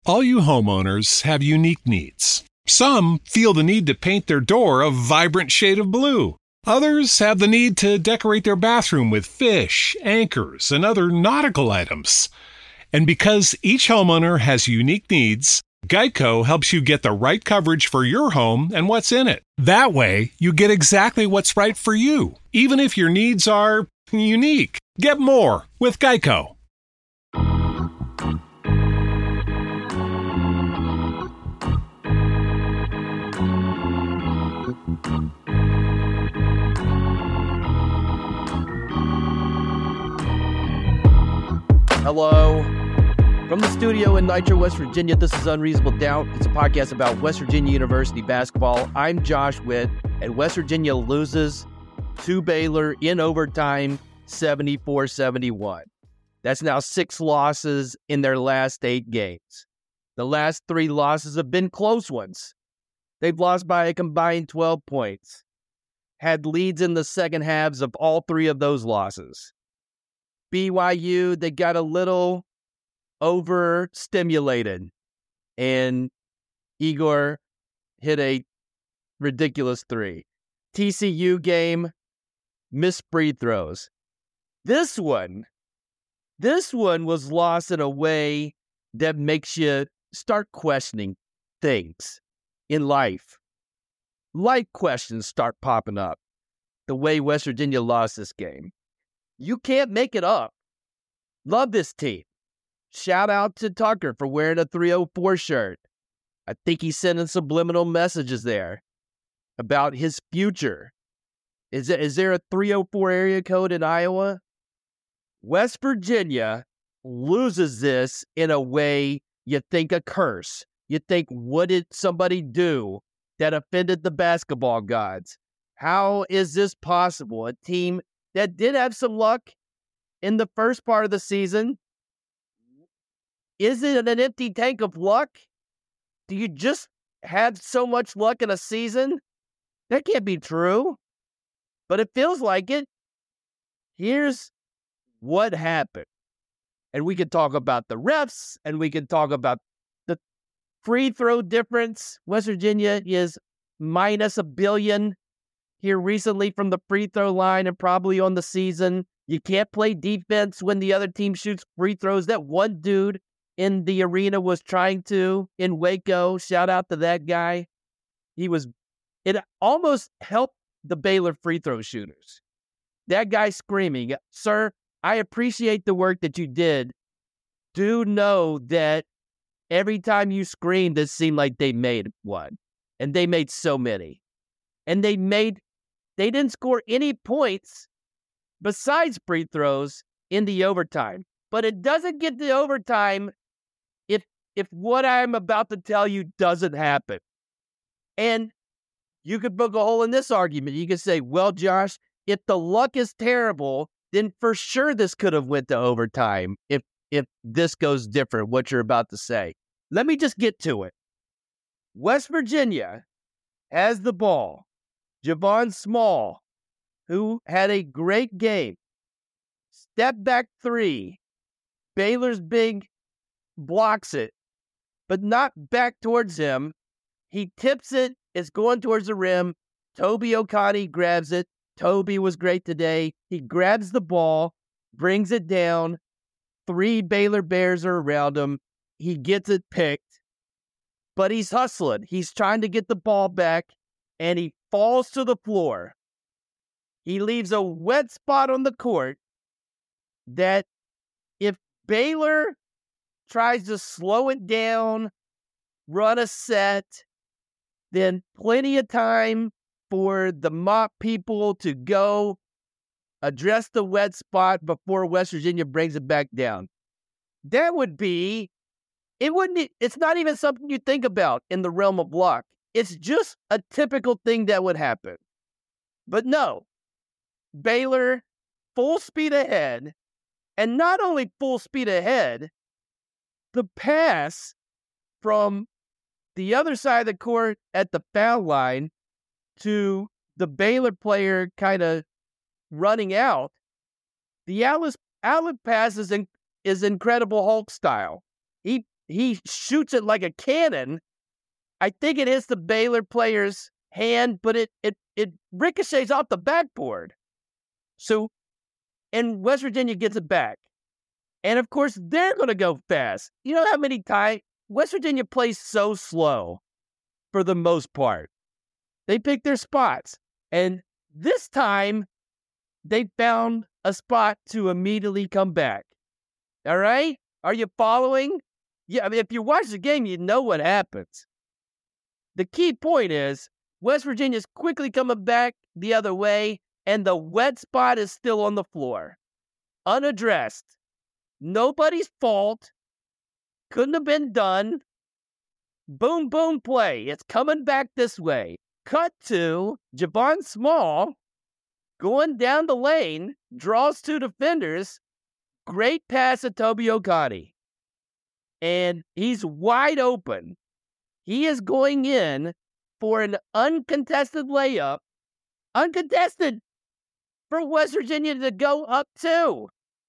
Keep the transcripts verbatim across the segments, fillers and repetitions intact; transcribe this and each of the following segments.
All you homeowners have unique needs. Some feel the need to paint their door a vibrant shade of blue. Others have the need to decorate their bathroom with fish, anchors, and other nautical items. And because each homeowner has unique needs, Geico helps you get the right coverage for your home and what's in it. That way, you get exactly what's right for you, even if your needs are unique. Get more with Geico. Hello. From the studio in Nitro, West Virginia, this is Unreasonable Doubt. It's a podcast about West Virginia University basketball. I'm Josh Witt, and West Virginia loses to Baylor in overtime, seventy-four seventy-one. That's now six losses in their last eight games. The last three losses have been close ones. They've lost by a combined twelve points. Had leads in the second halves of all three of those losses. B Y U, they got a little overstimulated, and Igor hit a ridiculous three. T C U game, missed free throws. This one, this one was lost in a way that makes you start questioning things in life. Life questions start popping up the way West Virginia lost this game. You can't make it up. Love this team. Shout out to Tucker for wearing a three oh four shirt. I think he's sending subliminal messages there about his future. Is there, is there a three oh four area code in Iowa? West Virginia loses this in a way you think a curse. You think, what did somebody do that offended the basketball gods? How is this possible? A team that did have some luck in the first part of the season. Is it an empty tank of luck? Do you just have so much luck in a season? That can't be true. But it feels like it. Here's what happened. And we can talk about the refs, and we can talk about the free throw difference. West Virginia is minus a billion here recently from the free throw line and probably on the season. You can't play defense when the other team shoots free throws. That one dude in the arena was trying to in Waco. Shout out to that guy. He was, it almost helped the Baylor free throw shooters. That guy screaming, "Sir, I appreciate the work that you did. Do know that every time you screamed, it seemed like they made one. And they made so many. And they made They didn't score any points besides free throws in the overtime. But it doesn't get to overtime if if what I'm about to tell you doesn't happen. And you could poke a hole in this argument. You could say, well, Josh, if the luck is terrible, then for sure this could have went to overtime if if this goes different, what you're about to say. Let me just get to it. West Virginia has the ball. Javon Small, who had a great game. Step back three. Baylor's big blocks it, but not back towards him. He tips it. It's going towards the rim. Toby Okani grabs it. Toby was great today. He grabs the ball, brings it down. Three Baylor Bears are around him. He gets it picked, but he's hustling. He's trying to get the ball back, and he falls to the floor. He leaves a wet spot on the court that if Baylor tries to slow it down, run a set, then plenty of time for the mop people to go address the wet spot before West Virginia brings it back down. That would be, it wouldn't, it's not even something you think about in the realm of luck. It's just a typical thing that would happen. But no, Baylor full speed ahead, and not only full speed ahead, the pass from the other side of the court at the foul line to the Baylor player kind of running out, the outlet, outlet pass is, in, is incredible Hulk style. He he shoots it like a cannon. I think it hits the Baylor player's hand, but it it it ricochets off the backboard. So, and West Virginia gets it back. And of course, they're going to go fast. You know how many times West Virginia plays so slow for the most part. They pick their spots. And this time, they found a spot to immediately come back. All right? Are you following? Yeah, I mean, if you watch the game, you know what happens. The key point is West Virginia's quickly coming back the other way, and the wet spot is still on the floor. Unaddressed. Nobody's fault. Couldn't have been done. Boom, boom, play. It's coming back this way. Cut to Javon Small going down the lane, draws two defenders. Great pass to Toby Okani. And he's wide open. He is going in for an uncontested layup. Uncontested for West Virginia to go up two.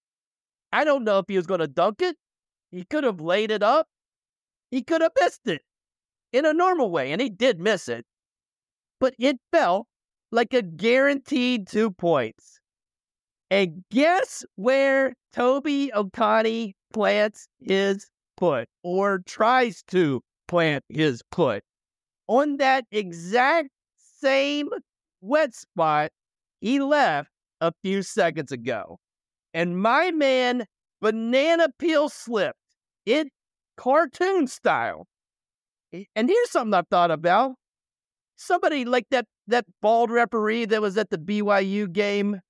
I don't know if he was going to dunk it. He could have laid it up. He could have missed it in a normal way, and he did miss it. But it felt like a guaranteed two points. And guess where Toby Okani plants his foot, or tries to plant his foot? On that exact same wet spot he left a few seconds ago. And my man, banana peel slipped. It cartoon style. And here's something I've thought about. Somebody like that, that bald referee that was at the B Y U game,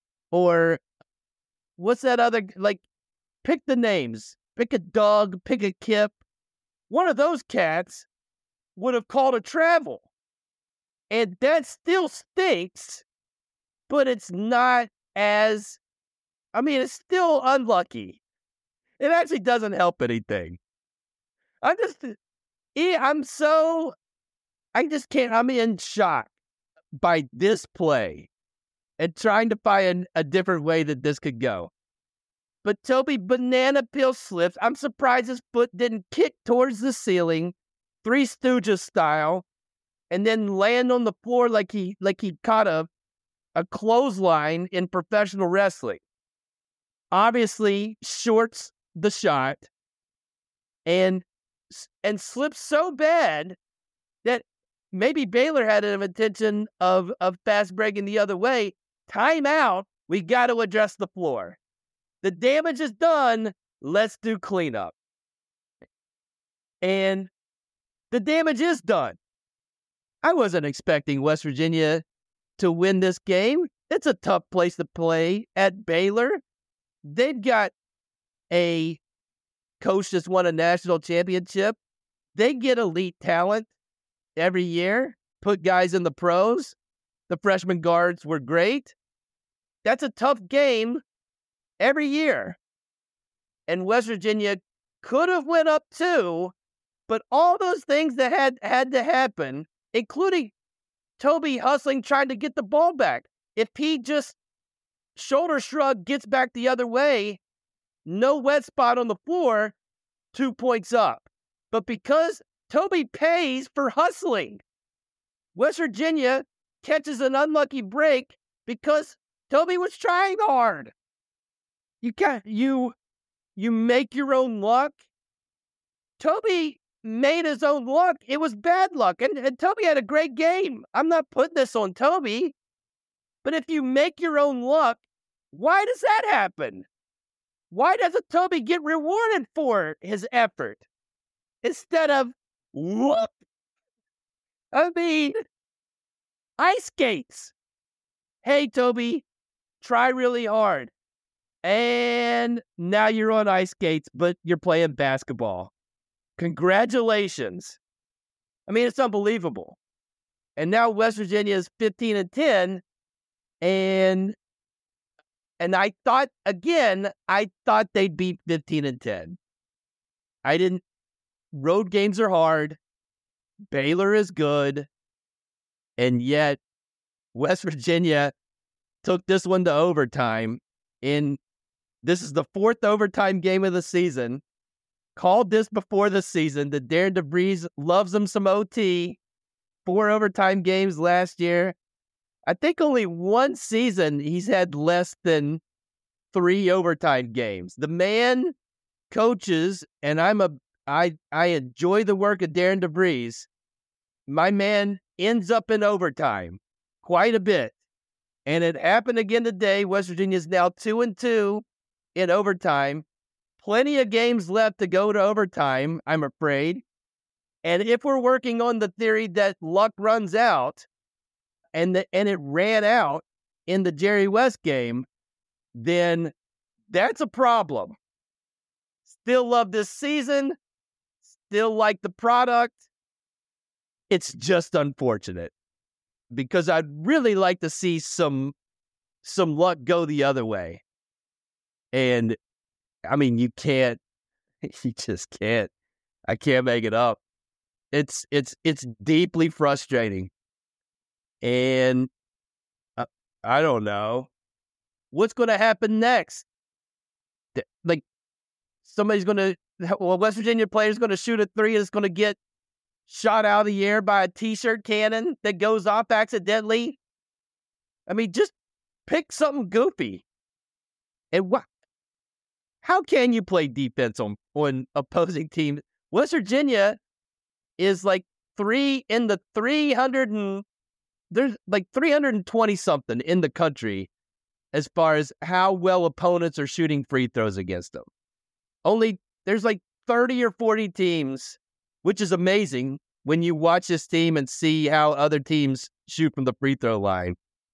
or what's that other, like, pick the names. Pick a Doug, pick a Kip. One of those cats would have called a travel. And that still stinks, but it's not as, I mean, it's still unlucky. It actually doesn't help anything. I'm just, I'm so, I just can't, I'm in shock by this play and trying to find a different way that this could go. But Toby banana peel slips. I'm surprised his foot didn't kick towards the ceiling, Three Stooges style, and then land on the floor like he like he caught a, a clothesline in professional wrestling. Obviously, shorts the shot and and slips so bad that maybe Baylor had an intention of, of fast breaking the other way. Timeout. We got to address the floor. The damage is done. Let's do cleanup. And the damage is done. I wasn't expecting West Virginia to win this game. It's a tough place to play at Baylor. They've got a coach that's won a national championship. They get elite talent every year, put guys in the pros. The freshman guards were great. That's a tough game every year. And West Virginia could have went up two, but all those things that had, had to happen, including Toby hustling, trying to get the ball back. If he just shoulder shrug, gets back the other way, no wet spot on the floor, two points up. But because Toby pays for hustling, West Virginia catches an unlucky break because Toby was trying hard. You can't, you, you make your own luck. Toby made his own luck. It was bad luck. And, and Toby had a great game. I'm not putting this on Toby. But if you make your own luck, why does that happen? Why doesn't Toby get rewarded for his effort? Instead of, whoop. I mean, ice skates. Hey, Toby, try really hard. And now you're on ice skates, but you're playing basketball. Congratulations. I mean, it's unbelievable. And now West Virginia is fifteen and ten. And and I thought, again, I thought they'd beat fifteen and ten. I didn't. Road games are hard. Baylor is good. And yet, West Virginia took this one to overtime. In this is the fourth overtime game of the season. called this before the season that Darren DeVries loves him some O T. Four overtime games last year. I think only one season he's had less than three overtime games. The man coaches, and I'm a I I enjoy the work of Darren DeVries. My man ends up in overtime quite a bit. And it happened again today. West Virginia is now two and two in overtime. Plenty of games left to go to overtime, I'm afraid. And if we're working on the theory that luck runs out, and the, and it ran out in the Jerry West game, then that's a problem. Still love this season. Still like the product. It's just unfortunate because I'd really like to see some some luck go the other way. And I mean, you can't, you just can't. I can't make it up. It's it's it's deeply frustrating. And I, I don't know what's going to happen next. Like somebody's going to, well, West Virginia player's going to shoot a three and it's going to get shot out of the air by a t-shirt cannon that goes off accidentally. I mean, just pick something goofy. And what? How can you play defense on, on opposing teams? West Virginia is like three in the three hundred and there's like three hundred twenty something in the country as far as how well opponents are shooting free throws against them. Only there's like thirty or forty teams, which is amazing when you watch this team and see how other teams shoot from the free throw line.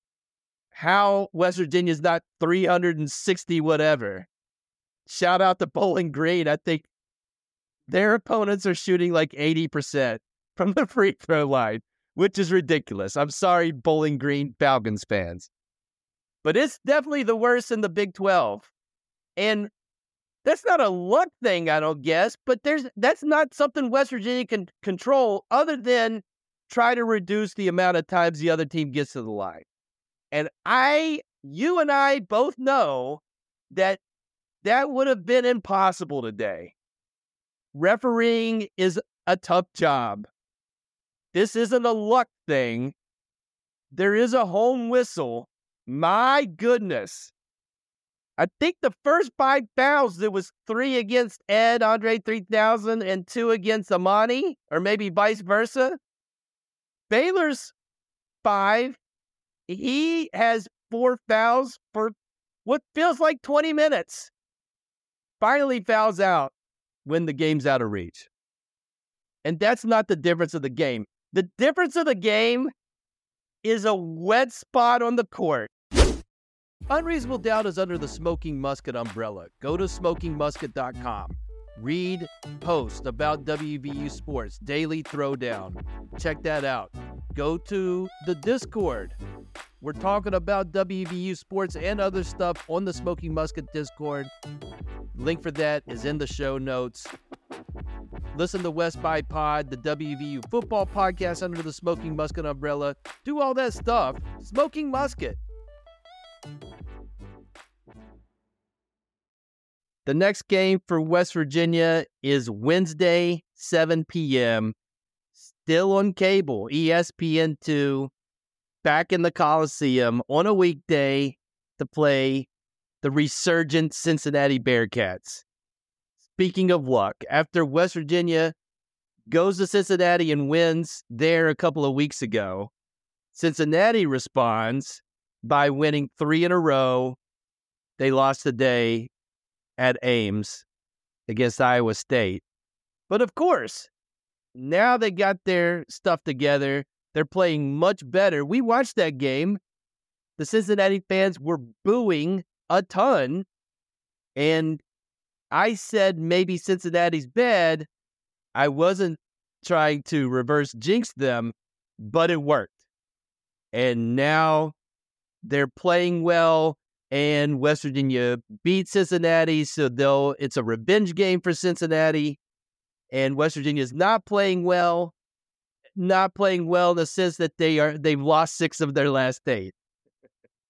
How West Virginia's not three hundred sixty whatever. Shout out to Bowling Green. I think their opponents are shooting like eighty percent from the free throw line, which is ridiculous. I'm sorry, Bowling Green Falcons fans. But it's definitely the worst in the Big twelve. And that's not a luck thing, I don't guess, but there's that's not something West Virginia can control other than try to reduce the amount of times the other team gets to the line. And I, you and I both know that that would have been impossible today. Refereeing is a tough job. This isn't a luck thing. There is a home whistle. My goodness. I think the first five fouls, there was three against Ed, Andre three thousand, and two against Amani, or maybe vice versa. Baylor's five. He has four fouls for what feels like twenty minutes. Finally fouls out when the game's out of reach. And that's not the difference of the game. The difference of the game is a wet spot on the court. Unreasonable Doubt is under the Smoking Musket umbrella. Go to smoking musket dot com. Read posts about W V U sports, Daily Throwdown. Check that out. Go to the Discord. We're talking about W V U sports and other stuff on the Smoking Musket Discord. Link for that is in the show notes. Listen to West by Pod, the W V U football podcast under the Smoking Musket umbrella. Do all that stuff. Smoking Musket. The next game for West Virginia is Wednesday, seven p.m. Still on cable, E S P N two, back in the Coliseum on a weekday to play the resurgent Cincinnati Bearcats. Speaking of luck, after West Virginia goes to Cincinnati and wins there a couple of weeks ago, Cincinnati responds by winning three in a row. They lost today at Ames against Iowa State. But of course, now they got their stuff together. They're playing much better. We watched that game. The Cincinnati fans were booing a ton. And I said maybe Cincinnati's bad. I wasn't trying to reverse jinx them, but it worked. And now they're playing well. And West Virginia beat Cincinnati, so they'll, it's a revenge game for Cincinnati. And West Virginia's not playing well, not playing well in the sense that they are they've lost six of their last eight.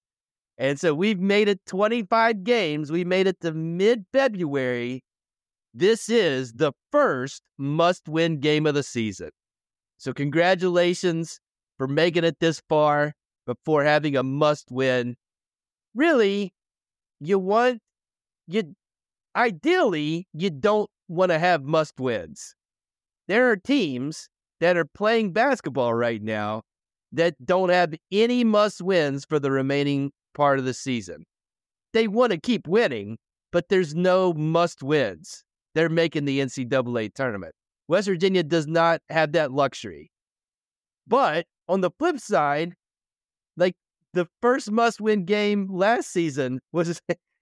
And so we've made it twenty-five games. We made it to mid-February, this is the first must-win game of the season. So congratulations for making it this far before having a must-win. Really, you want, you ideally, you don't want to have must-wins. There are teams that are playing basketball right now that don't have any must-wins for the remaining part of the season. They want to keep winning, but there's no must-wins. They're making the N C double A tournament. West Virginia does not have that luxury. But on the flip side, like the first must-win game last season was,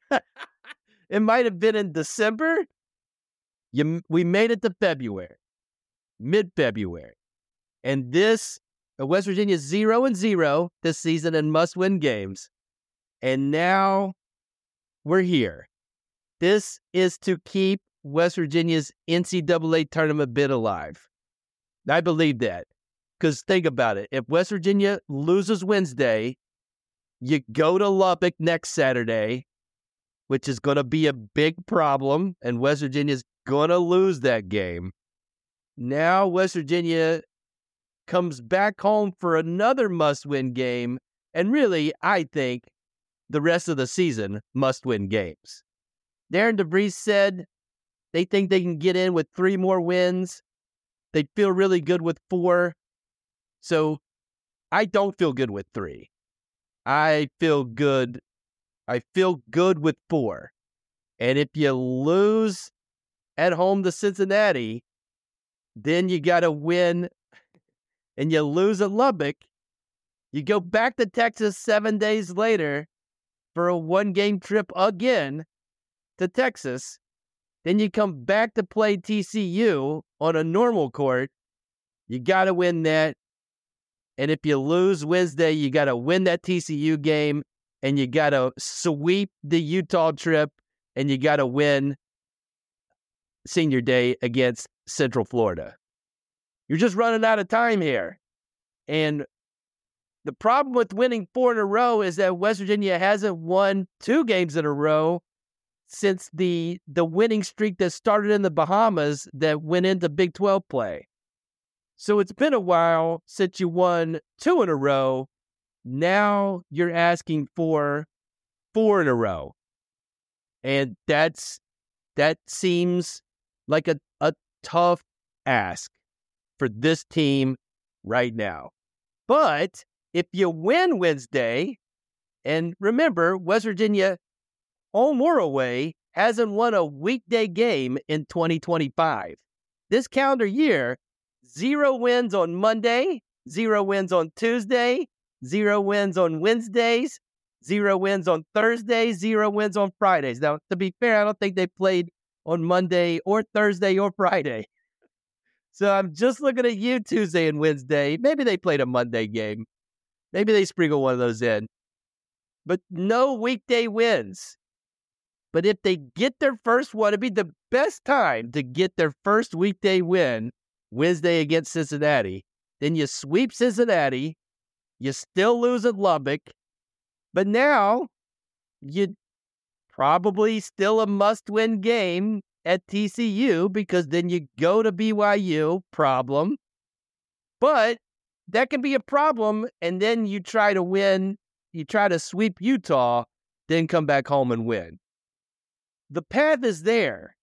it might have been in December. You, we made it to February, mid-February. And this, West Virginia is zero and zero this season in must-win games. And now we're here. This is to keep West Virginia's N C double A tournament bid alive. I believe that. Because think about it. If West Virginia loses Wednesday, you go to Lubbock next Saturday, which is going to be a big problem, and West Virginia's going to lose that game. Now West Virginia comes back home for another must-win game, and really, I think, the rest of the season must-win games. Darren DeVries said they think they can get in with three more wins. They feel really good with four. So I don't feel good with three. I feel good. I feel good with four. And if you lose at home to Cincinnati, then you got to win, and you lose at Lubbock. You go back to Texas seven days later for a one-game trip again to Texas. Then you come back to play T C U on a normal court. You got to win that. And if you lose Wednesday, you got to win that T C U game, and you got to sweep the Utah trip, and you got to win Senior Day against Central Florida. You're just running out of time here. And the problem with winning four in a row is that West Virginia hasn't won two games in a row since the the winning streak that started in the Bahamas that went into Big twelve play. So it's been a while since you won two in a row. Now you're asking for four in a row. And that's that seems like a, a tough ask for this team right now. But if you win Wednesday, and remember, West Virginia, home or away, hasn't won a weekday game in twenty twenty-five. This calendar year, zero wins on Monday, zero wins on Tuesday, zero wins on Wednesdays, zero wins on Thursdays, zero wins on Fridays. Now, to be fair, I don't think they played on Monday or Thursday or Friday. So I'm just looking at you Tuesday and Wednesday. Maybe they played a Monday game. Maybe they sprinkle one of those in. But no weekday wins. But if they get their first one, it'd be the best time to get their first weekday win Wednesday against Cincinnati. Then you sweep Cincinnati. You still lose at Lubbock. But now, you probably still a must-win game at T C U because then you go to B Y U, problem. But that can be a problem, and then you try to win, you try to sweep Utah, then come back home and win. The path is there,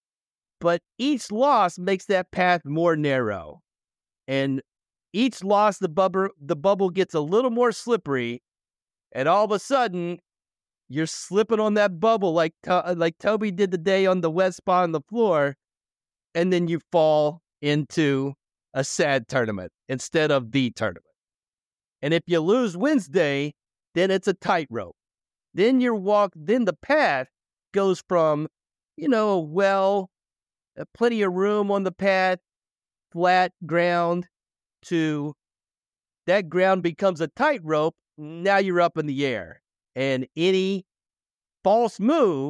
but each loss makes that path more narrow. And each loss, the bubble, the bubble gets a little more slippery, and all of a sudden, you're slipping on that bubble like to- like Toby did today on the wet spot on the floor, and then you fall into a sad tournament instead of the tournament. And if you lose Wednesday, then it's a tightrope. Then your walk, then the path goes from, you know, a well, uh, plenty of room on the path, flat ground, to that ground becomes a tightrope. Now you're up in the air. And any false move,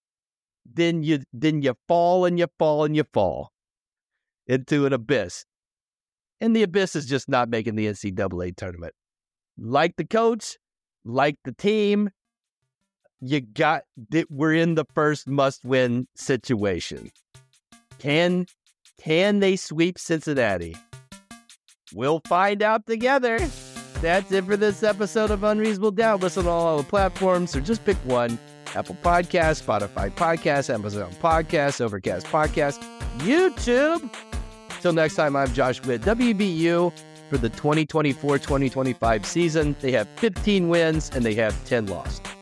then you then you fall and you fall and you fall into an abyss. And the abyss is just not making the N C double A tournament. Like the coach, like the team, you got that we're in the first must-win situation. Can, can they sweep Cincinnati? We'll find out together. That's it for this episode of Unreasonable Doubt. Listen on all the platforms, or just pick one. Apple Podcasts, Spotify Podcasts, Amazon Podcasts, Overcast Podcasts, YouTube. Till next time, I'm Josh Witt. W B U for the twenty twenty-four twenty twenty-five season. They have fifteen wins and they have ten losses.